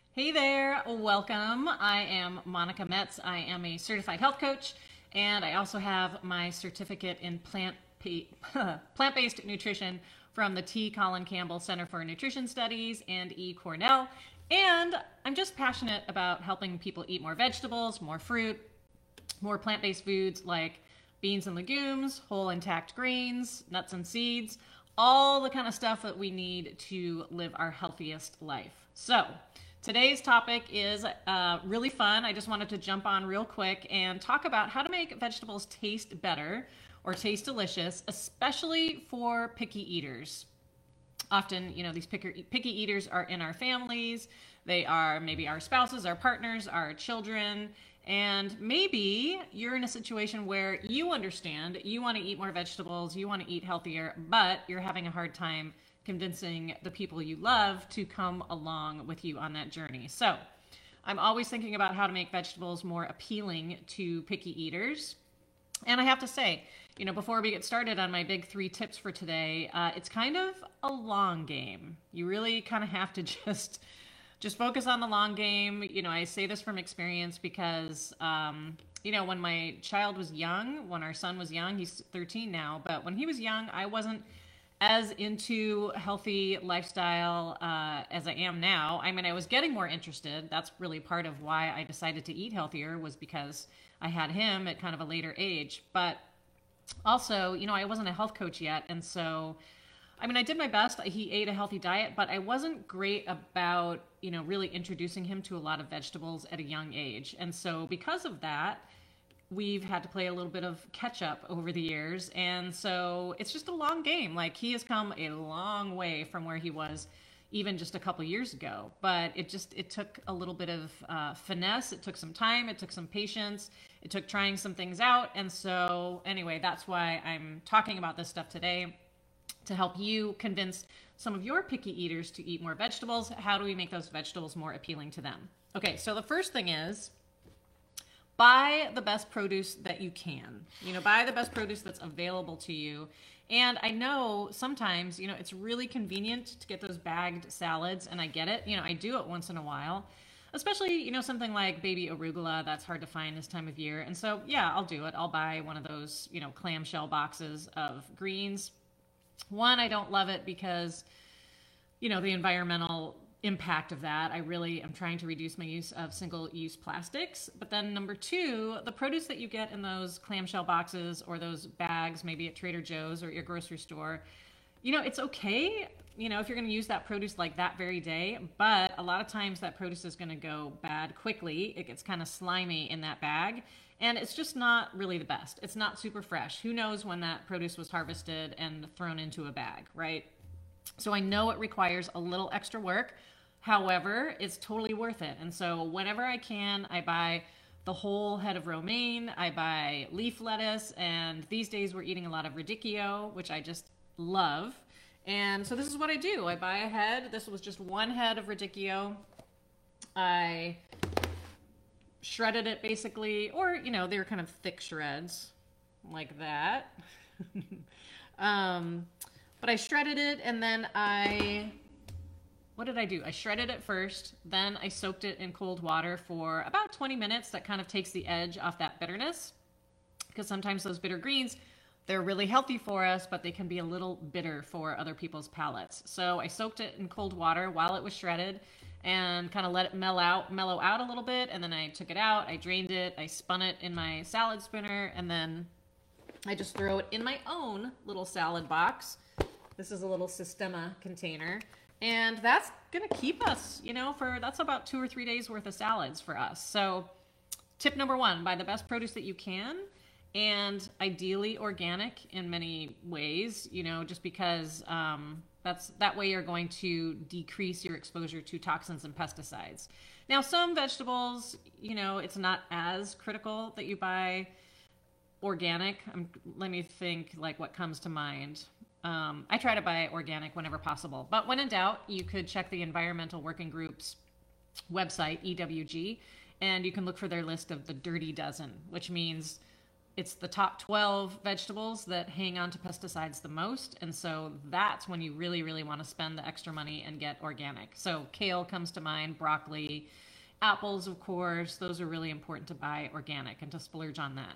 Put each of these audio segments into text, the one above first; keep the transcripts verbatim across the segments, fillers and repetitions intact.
Hey there, welcome. I am Monica Metz. I am a certified health coach, and I also have my certificate in plant plant-based nutrition from the T. Colin Campbell Center for Nutrition Studies and E. Cornell. And I'm just passionate about helping people eat more vegetables, more fruit, more plant-based foods like beans and legumes, whole intact grains, nuts and seeds, all the kind of stuff that we need to live our healthiest life. So, today's topic is uh, really fun. I just wanted to jump on real quick and talk about how to make vegetables taste better or taste delicious, especially for picky eaters. Often, you know, these picky, picky eaters are in our families. They are maybe our spouses, our partners, our children. And maybe you're in a situation where you understand you want to eat more vegetables, you want to eat healthier, but you're having a hard time convincing the people you love to come along with you on that journey. So I'm always thinking about how to make vegetables more appealing to picky eaters. And I have to say, you know, before we get started on my big three tips for today, uh, it's kind of a long game. You really kind of have to just just focus on the long game. You know, I say this from experience because, um, you know, when my child was young, when our son was young, he's thirteen now, but when he was young, I wasn't as into healthy lifestyle uh, as I am now. I mean, I was getting more interested. That's really part of why I decided to eat healthier, was because I had him at kind of a later age. But also, you know, I wasn't a health coach yet. And so, I mean, I did my best. He ate a healthy diet, but I wasn't great about, you know, really introducing him to a lot of vegetables at a young age. And so because of that, we've had to play a little bit of catch up over the years. And so it's just a long game. Like, he has come a long way from where he was even just a couple years ago. But it just, it took a little bit of uh, finesse. It took some time. It took some patience. It took trying some things out. And so anyway, that's why I'm talking about this stuff today, to help you convince some of your picky eaters to eat more vegetables. How do we make those vegetables more appealing to them? Okay, so the first thing is, buy the best produce that you can. You know, buy the best produce that's available to you. And I know sometimes, you know, it's really convenient to get those bagged salads, and I get it. You know, I do it once in a while, especially, you know, something like baby arugula that's hard to find this time of year. And so, yeah, I'll do it. I'll buy one of those, you know, clamshell boxes of greens. One, I don't love it because, you know, the environmental impact of that. I really am trying to reduce my use of single-use plastics. But then number two, the produce that you get in those clamshell boxes or those bags, maybe at Trader Joe's or at your grocery store, you know, it's okay, you know, if you're going to use that produce like that very day, but a lot of times that produce is going to go bad quickly. It gets kind of slimy in that bag, and it's just not really the best. It's not super fresh. Who knows when that produce was harvested and thrown into a bag, right? So I know it requires a little extra work. However, it's totally worth it. And so whenever I can, I buy the whole head of romaine, I buy leaf lettuce, and these days we're eating a lot of radicchio, which I just love. And so this is what I do. I buy a head. This was just one head of radicchio. I shredded it basically, or, you know, they're kind of thick shreds like that. um, but I shredded it, and then I, what did I do? I shredded it first, then I soaked it in cold water for about twenty minutes. That kind of takes the edge off that bitterness, because sometimes those bitter greens, they're really healthy for us, but they can be a little bitter for other people's palates. So I soaked it in cold water while it was shredded and kind of let it mellow out, mellow out a little bit. And then I took it out, I drained it, I spun it in my salad spinner, and then I just throw it in my own little salad box. This is a little Sistema container. And that's going to keep us, you know, for, that's about two or three days worth of salads for us. So tip number one, buy the best produce that you can, and ideally organic in many ways, you know, just because um, that's, that way you're going to decrease your exposure to toxins and pesticides. Now, some vegetables, you know, it's not as critical that you buy organic. Um, let me think, like, what comes to mind. Um, I try to buy organic whenever possible, but when in doubt, you could check the Environmental Working Group's website, E W G, and you can look for their list of the dirty dozen, which means it's the top twelve vegetables that hang on to pesticides the most. And so that's when you really, really want to spend the extra money and get organic. So kale comes to mind, broccoli, apples, of course. Those are really important to buy organic and to splurge on that.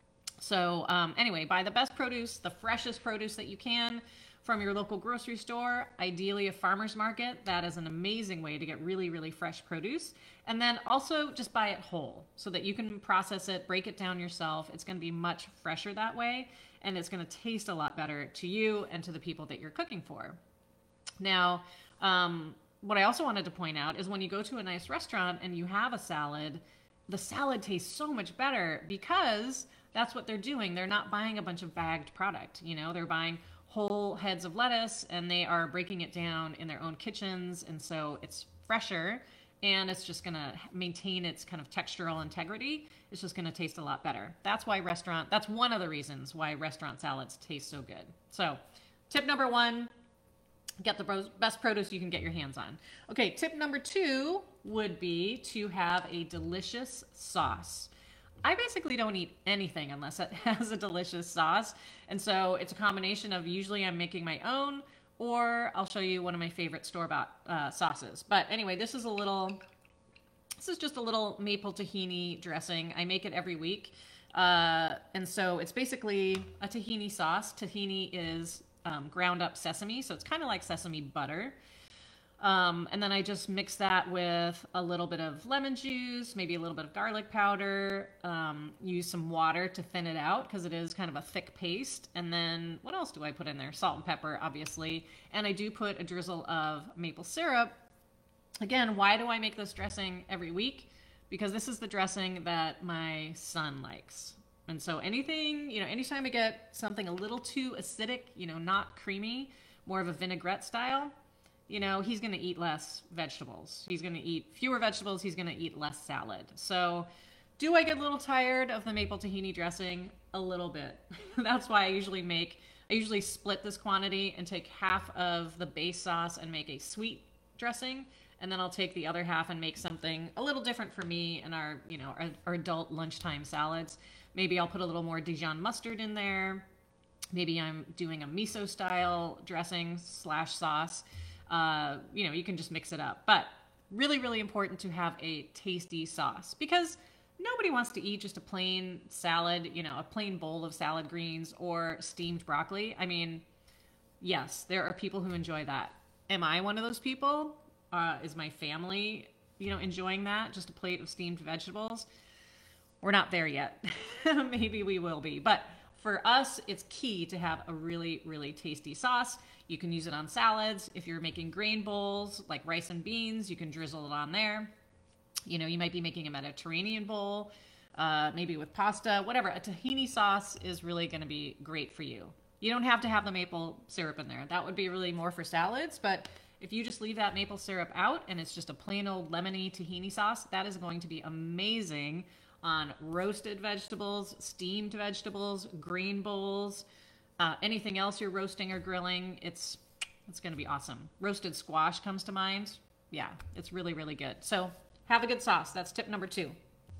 So um, anyway, buy the best produce, the freshest produce that you can from your local grocery store, ideally a farmer's market. That is an amazing way to get really, really fresh produce. And then also just buy it whole so that you can process it, break it down yourself. It's going to be much fresher that way, and it's going to taste a lot better to you and to the people that you're cooking for. Now, um, what I also wanted to point out is when you go to a nice restaurant and you have a salad, the salad tastes so much better because that's what they're doing. They're not buying a bunch of bagged product. You know, they're buying whole heads of lettuce and they are breaking it down in their own kitchens. And so it's fresher and it's just going to maintain its kind of textural integrity. It's just going to taste a lot better. That's why restaurant, that's one of the reasons why restaurant salads taste so good. So tip number one, get the best produce you can get your hands on. Okay, tip number two would be to have a delicious sauce. I basically don't eat anything unless it has a delicious sauce. And so it's a combination of usually I'm making my own, or I'll show you one of my favorite store-bought uh, sauces. But anyway, this is a little, this is just a little maple tahini dressing. I make it every week. Uh, and so it's basically a tahini sauce. Tahini is um, ground up sesame, so it's kind of like sesame butter. Um, and then I just mix that with a little bit of lemon juice, maybe a little bit of garlic powder, um, use some water to thin it out because it is kind of a thick paste. And then what else do I put in there? Salt and pepper, obviously. And I do put a drizzle of maple syrup. Again, why do I make this dressing every week? Because this is the dressing that my son likes. And so anything, you know, anytime I get something a little too acidic, you know, not creamy, more of a vinaigrette style, you know, he's going to eat less vegetables. He's going to eat fewer vegetables. He's going to eat less salad. So do I get a little tired of the maple tahini dressing? A little bit. That's why I usually make, I usually split this quantity and take half of the base sauce and make a sweet dressing. And then I'll take the other half and make something a little different for me and our, you know, our, our adult lunchtime salads. Maybe I'll put a little more Dijon mustard in there. Maybe I'm doing a miso style dressing slash sauce. Uh, you know, you can just mix it up. But really, really important to have a tasty sauce because nobody wants to eat just a plain salad, you know, a plain bowl of salad greens or steamed broccoli. I mean, yes, there are people who enjoy that. Am I one of those people? Uh, is my family, you know, enjoying that? Just a plate of steamed vegetables? We're not there yet. Maybe we will be. But for us, it's key to have a really, really tasty sauce. You can use it on salads. If you're making grain bowls like rice and beans, you can drizzle it on there. You know, you might be making a Mediterranean bowl, uh, maybe with pasta, whatever. A tahini sauce is really going to be great for you. You don't have to have the maple syrup in there. That would be really more for salads. But if you just leave that maple syrup out and it's just a plain old lemony tahini sauce, that is going to be amazing on roasted vegetables, steamed vegetables, grain bowls, uh, anything else you're roasting or grilling. It's it's going to be awesome. Roasted squash comes to mind. Yeah, it's really, really good. So have a good sauce. That's tip number two.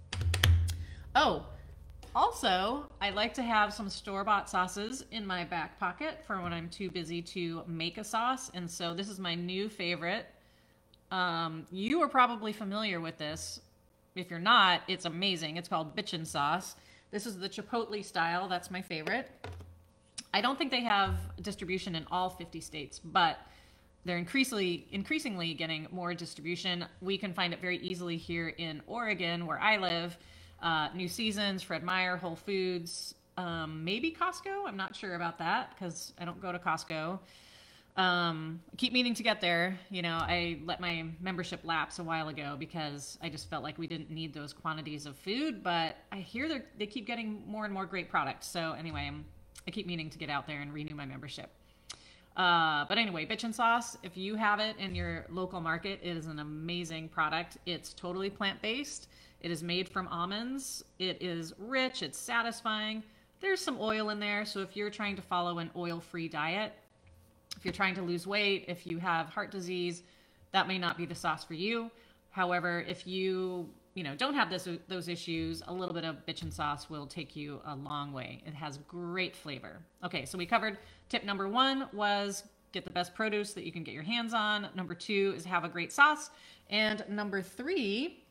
Oh, also, I like to have some store-bought sauces in my back pocket for when I'm too busy to make a sauce. And so this is my new favorite. Um, you are probably familiar with this. If you're not, it's amazing. It's called Bitchin' sauce. This is the Chipotle style. That's my favorite. I don't think they have distribution in all fifty states, but they're increasingly increasingly getting more distribution. We can find it very easily here in Oregon, where I live. Uh, New Seasons, Fred Meyer, Whole Foods, um, maybe Costco. I'm not sure about that because I don't go to Costco. Um, I keep meaning to get there. You know, I let my membership lapse a while ago because I just felt like we didn't need those quantities of food, but I hear they they keep getting more and more great products. So anyway, I'm, I keep meaning to get out there and renew my membership. Uh, but anyway, Bitchin' sauce, if you have it in your local market, it is an amazing product. It's totally plant-based. It is made from almonds. It is rich. It's satisfying. There's some oil in there. So if you're trying to follow an oil-free diet, if you're trying to lose weight, if you have heart disease, that may not be the sauce for you. However, if you you know, don't have this, those issues, a little bit of bitchin' sauce will take you a long way. It has great flavor. Okay, so we covered tip number one was get the best produce that you can get your hands on. Number two is have a great sauce. And number three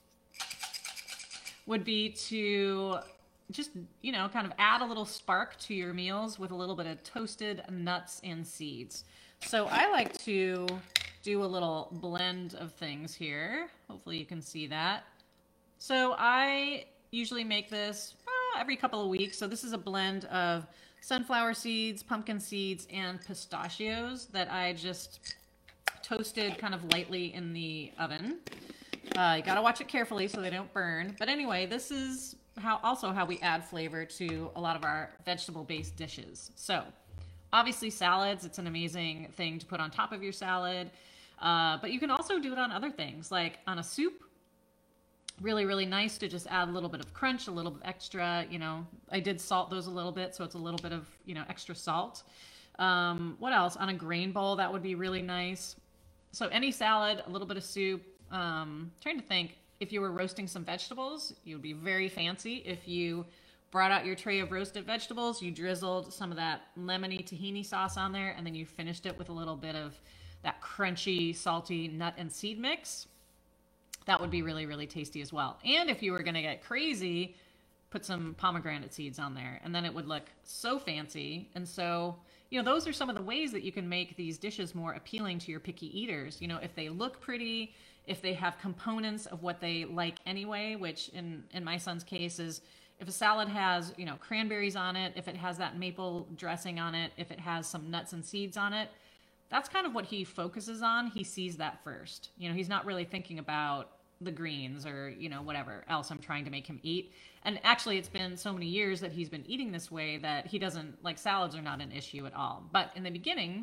would be to just, you know, kind of add a little spark to your meals with a little bit of toasted nuts and seeds. So I like to do a little blend of things here. Hopefully you can see that. So I usually make this uh, every couple of weeks. So this is a blend of sunflower seeds, pumpkin seeds, and pistachios that I just toasted kind of lightly in the oven. Uh, you gotta watch it carefully so they don't burn. But anyway, this is how also how we add flavor to a lot of our vegetable-based dishes. So obviously salads, it's an amazing thing to put on top of your salad. Uh, but you can also do it on other things, like on a soup. Really, really nice to just add a little bit of crunch, a little bit extra, you know, I did salt those a little bit, so it's a little bit of, you know, extra salt. Um, what else? On a grain bowl, that would be really nice. So any salad, a little bit of soup. Um, trying to think, if you were roasting some vegetables, you would be very fancy. If you brought out your tray of roasted vegetables, you drizzled some of that lemony tahini sauce on there, and then you finished it with a little bit of that crunchy, salty nut and seed mix. That would be really, really tasty as well. And if you were going to get crazy, put some pomegranate seeds on there, and then it would look so fancy. And so, you know, those are some of the ways that you can make these dishes more appealing to your picky eaters. You know, if they look pretty, if they have components of what they like anyway, which in, in my son's case is if a salad has, you know, cranberries on it, if it has that maple dressing on it, if it has some nuts and seeds on it, that's kind of what he focuses on. He sees that first. You know, he's not really thinking about the greens or, you know, whatever else I'm trying to make him eat. And actually, it's been so many years that he's been eating this way that he doesn't, like, salads are not an issue at all. But in the beginning,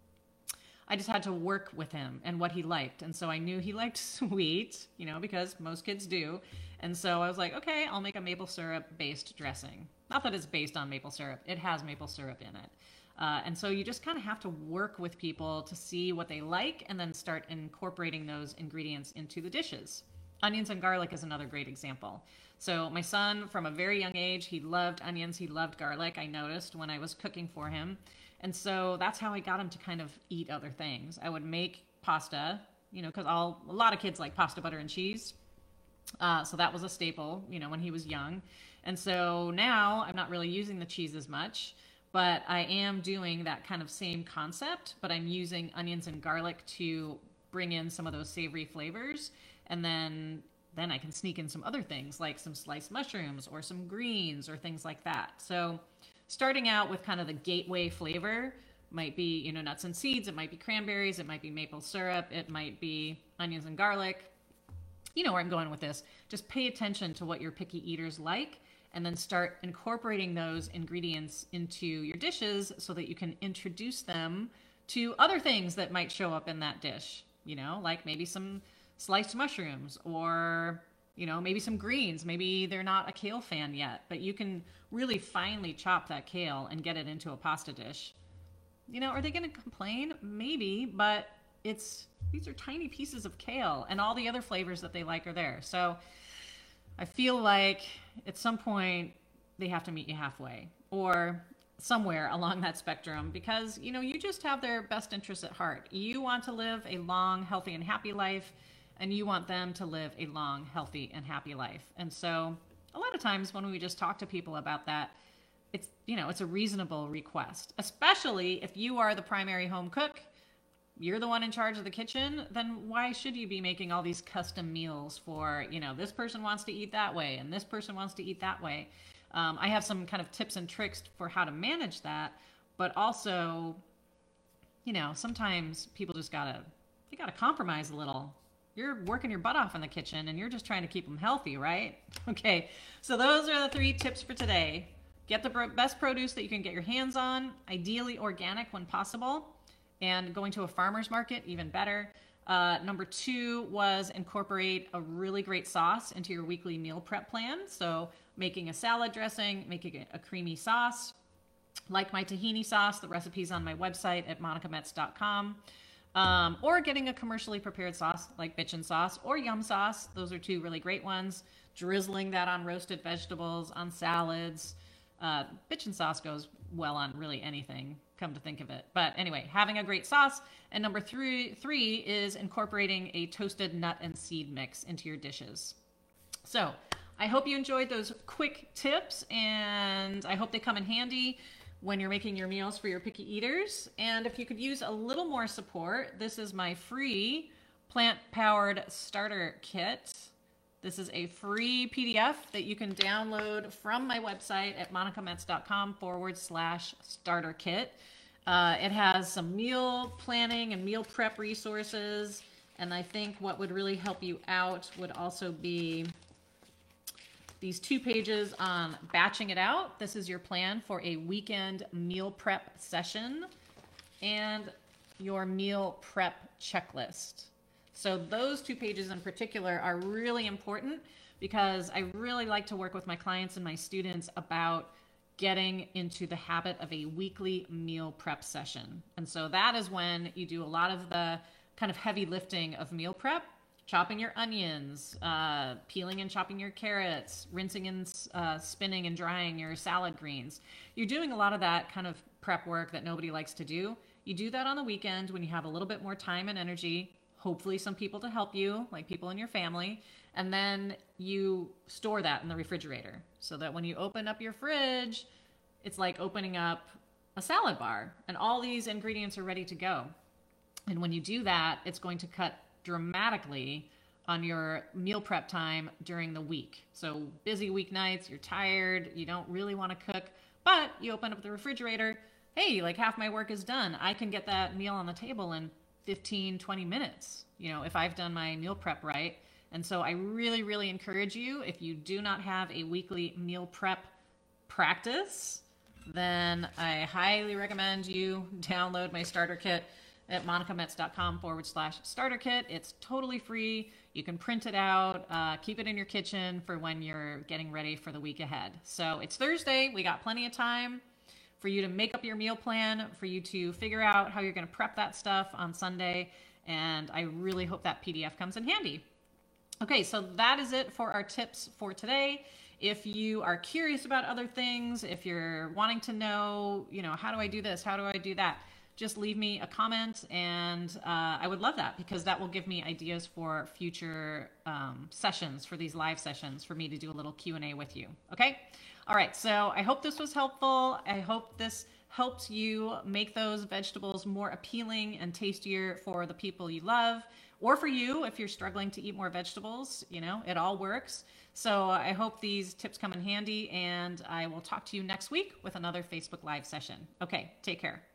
I just had to work with him and what he liked. And so I knew he liked sweet, you know, because most kids do. And so I was like, okay, I'll make a maple syrup based dressing. Not that it's based on maple syrup. It has maple syrup in it. Uh, and so you just kind of have to work with people to see what they like and then start incorporating those ingredients into the dishes. Onions and garlic is another great example. So my son, from a very young age, he loved onions, he loved garlic, I noticed when I was cooking for him. And so that's how I got him to kind of eat other things. I would make pasta, you know, because all a lot of kids like pasta, butter, and cheese. Uh, so that was a staple, you know, when he was young. And so now I'm not really using the cheese as much. But I am doing that kind of same concept, but I'm using onions and garlic to bring in some of those savory flavors. And then, then I can sneak in some other things like some sliced mushrooms or some greens or things like that. So starting out with kind of the gateway flavor might be, you know, nuts and seeds. It might be cranberries. It might be maple syrup. It might be onions and garlic. You know where I'm going with this. Just pay attention to what your picky eaters like, and then start incorporating those ingredients into your dishes so that you can introduce them to other things that might show up in that dish, you know, like maybe some sliced mushrooms or, you know, maybe some greens. Maybe they're not a kale fan yet, but you can really finely chop that kale and get it into a pasta dish. You know, are they going to complain? Maybe, but it's, these are tiny pieces of kale and all the other flavors that they like are there. So I feel like at some point they have to meet you halfway or somewhere along that spectrum because, you know, you just have their best interests at heart. You want to live a long, healthy, and happy life, and you want them to live a long, healthy, and happy life. And so a lot of times when we just talk to people about that, it's, you know, it's a reasonable request, especially if you are the primary home cook. You're the one in charge of the kitchen, then why should you be making all these custom meals for, you know, this person wants to eat that way and this person wants to eat that way. Um, I have some kind of tips and tricks for how to manage that, but also, you know, sometimes people just gotta, they gotta compromise a little. You're working your butt off in the kitchen and you're just trying to keep them healthy, right? Okay, so those are the three tips for today. Get the best produce that you can get your hands on, ideally organic when possible. And going to a farmer's market, even better. Uh, number two was incorporate a really great sauce into your weekly meal prep plan. So making a salad dressing, making a creamy sauce. Like my tahini sauce, the recipe's on my website at monica metz dot com. Um, or getting a commercially prepared sauce like bitchin' sauce or yum sauce. Those are two really great ones. Drizzling that on roasted vegetables, on salads. Uh, bitchin' sauce goes well on really anything, come to think of it. But anyway, having a great sauce. And number three, three is incorporating a toasted nut and seed mix into your dishes. So I hope you enjoyed those quick tips, and I hope they come in handy when you're making your meals for your picky eaters. And if you could use a little more support, this is my free plant-powered starter kit. This is a free P D F that you can download from my website at monicametz.com forward slash starter kit. Uh, it has some meal planning and meal prep resources. And I think what would really help you out would also be these two pages on batching it out. This is your plan for a weekend meal prep session and your meal prep checklist. So those two pages in particular are really important because I really like to work with my clients and my students about getting into the habit of a weekly meal prep session. And so that is when you do a lot of the kind of heavy lifting of meal prep, chopping your onions, uh, peeling and chopping your carrots, rinsing and uh, spinning and drying your salad greens. You're doing a lot of that kind of prep work that nobody likes to do. You do that on the weekend when you have a little bit more time and energy, hopefully some people to help you, like people in your family, and then you store that in the refrigerator so that when you open up your fridge, it's like opening up a salad bar and all these ingredients are ready to go. And when you do that, it's going to cut dramatically on your meal prep time during the week. So busy weeknights, you're tired, you don't really want to cook, but you open up the refrigerator, hey, like half my work is done. I can get that meal on the table in fifteen, twenty minutes, you know, if I've done my meal prep right. And so I really, really encourage you, if you do not have a weekly meal prep practice, then I highly recommend you download my starter kit at monicametz.com forward slash starter kit. It's totally free. You can print it out, uh, keep it in your kitchen for when you're getting ready for the week ahead. So it's Thursday. We got plenty of time for you to make up your meal plan, for you to figure out how you're going to prep that stuff on Sunday. And I really hope that P D F comes in handy. Okay, so that is it for our tips for today. If you are curious about other things, if you're wanting to know, you know, how do I do this? How do I do that? Just leave me a comment, and uh, I would love that because that will give me ideas for future um, sessions, for these live sessions, for me to do a little Q and A with you. Okay? All right, so I hope this was helpful. I hope this helps you make those vegetables more appealing and tastier for the people you love, or for you if you're struggling to eat more vegetables. You know, it all works. So I hope these tips come in handy, and I will talk to you next week with another Facebook Live session. Okay, take care.